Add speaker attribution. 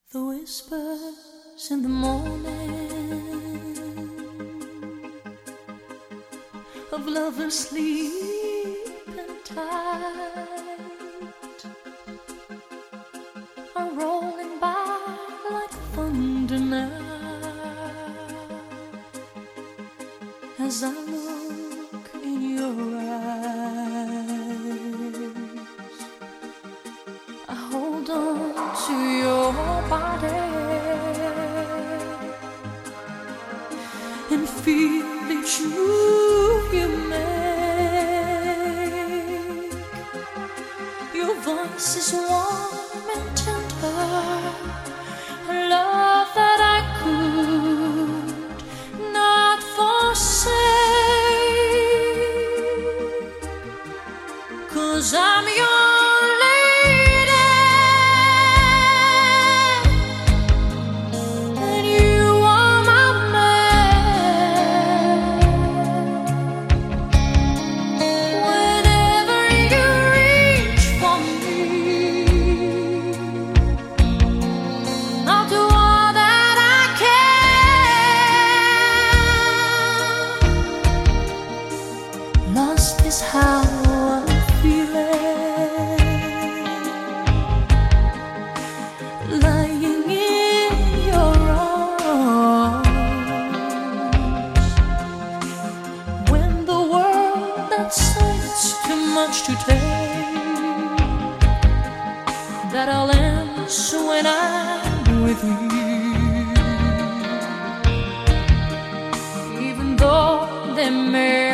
Speaker 1: The whispers in the morning of lovers sleeping tight are rolling by like thunder now as I look in your eyes. I hold on to your body and feel each move you make. Your voice is warm and tender, a love that I could not forsake, 'cause I'm your lost is how I'm feeling, lying in your arms, when the world that seems too much to take, that all ends when I'm with you, even though they may